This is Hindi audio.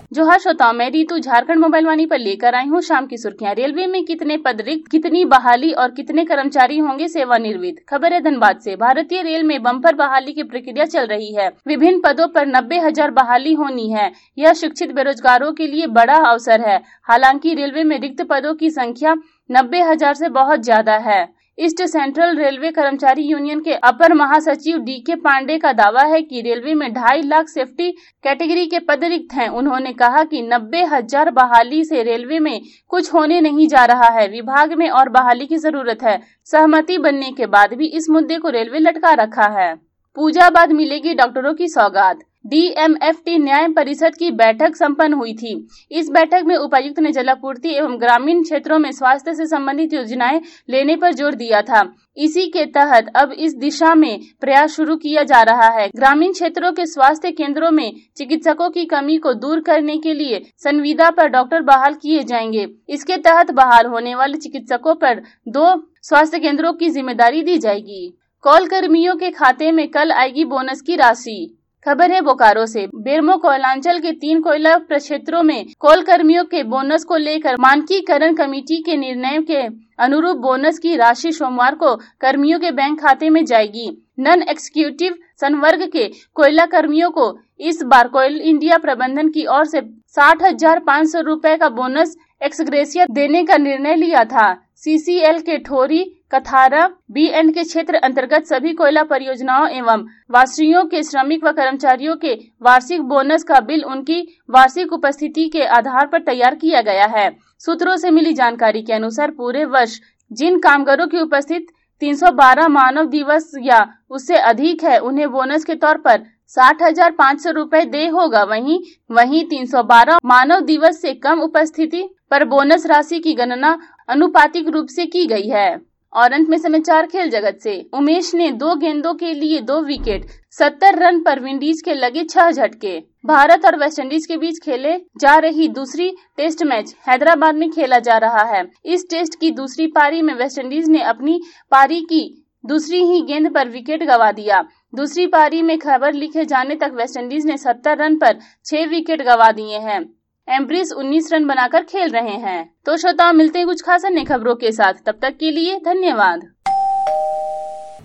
जोहार श्रोताओं, मैं रीतू झारखंड मोबाइल वाणी पर लेकर आई हूँ शाम की सुर्खियां। रेलवे में कितने पद रिक्त, कितनी बहाली और कितने कर्मचारी होंगे सेवानिवृत्त। खबर है धनबाद से। भारतीय रेल में बम्पर बहाली की प्रक्रिया चल रही है। विभिन्न पदों पर 90,000 बहाली होनी है। यह शिक्षित बेरोजगारों के लिए बड़ा अवसर है। हालांकि रेलवे में रिक्त पदों की संख्या 90,000 से बहुत ज्यादा है। ईस्ट सेंट्रल रेलवे कर्मचारी यूनियन के अपर महासचिव DK पांडे का दावा है कि रेलवे में 2.5 लाख सेफ्टी कैटेगरी के पद रिक्त हैं। उन्होंने कहा कि 90,000 बहाली से रेलवे में कुछ होने नहीं जा रहा है। विभाग में और बहाली की जरूरत है। सहमति बनने के बाद भी इस मुद्दे को रेलवे लटका रखा है। पूजा बाद मिलेगी डॉक्टरों की सौगात। DMFT न्याय परिषद की बैठक संपन्न हुई थी। इस बैठक में उपायुक्त ने जलापूर्ति एवं ग्रामीण क्षेत्रों में स्वास्थ्य से संबंधित योजनाएं लेने पर जोर दिया था। इसी के तहत अब इस दिशा में प्रयास शुरू किया जा रहा है। ग्रामीण क्षेत्रों के स्वास्थ्य केंद्रों में चिकित्सकों की कमी को दूर करने के लिए संविदा पर डॉक्टर बहाल किए जाएंगे। इसके तहत बहाल होने वाले चिकित्सकों पर 2 स्वास्थ्य केंद्रों की जिम्मेदारी दी जाएगी। कोल कर्मियों के खाते में कल आएगी बोनस की राशि। खबर है बोकारो से। बेरमो कोयलांचल के 3 कोयला प्रक्षेत्रों में कोल कर्मियों के बोनस को लेकर मानकीकरण कमेटी के निर्णय के अनुरूप बोनस की राशि सोमवार को कर्मियों के बैंक खाते में जाएगी। नॉन एग्जीक्यूटिव संवर्ग के कोयला कर्मियों को इस बार कोयल इंडिया प्रबंधन की ओर से 60,500 रुपए का बोनस एक्सग्रेसिया देने का निर्णय लिया था। CCL के ठोरी, कथारा, BN के क्षेत्र अंतर्गत सभी कोयला परियोजनाओं एवं वासरियों के श्रमिक व कर्मचारियों के वार्षिक बोनस का बिल उनकी वार्षिक उपस्थिति के आधार पर तैयार किया गया है। सूत्रों से मिली जानकारी के अनुसार पूरे वर्ष जिन कामगारों की उपस्थित 312 मानव दिवस या उससे अधिक है, उन्हें बोनस के तौर पर 60,500 रुपए दे होगा। वहीं 312 मानव दिवस से कम उपस्थिति पर बोनस राशि की गणना अनुपातिक रूप से की गई है। और अंत में समाचार खेल जगत से। उमेश ने 2 गेंदों के लिए 2 विकेट, 70 रन पर विंडीज के लगे 6 झटके। भारत और वेस्टइंडीज के बीच खेले जा रही दूसरी टेस्ट मैच हैदराबाद में खेला जा रहा है। इस टेस्ट की दूसरी पारी में वेस्टइंडीज ने अपनी पारी की दूसरी ही गेंद पर विकेट गंवा दिया। दूसरी पारी में खबर लिखे जाने तक वेस्टइंडीज ने 70 रन पर 6 विकेट गंवा दिए हैं। एम्ब्रिस 19 रन बनाकर खेल रहे हैं। तो श्रोताओं, मिलते हैं कुछ खास अन्य खबरों के साथ। तब तक के लिए धन्यवाद।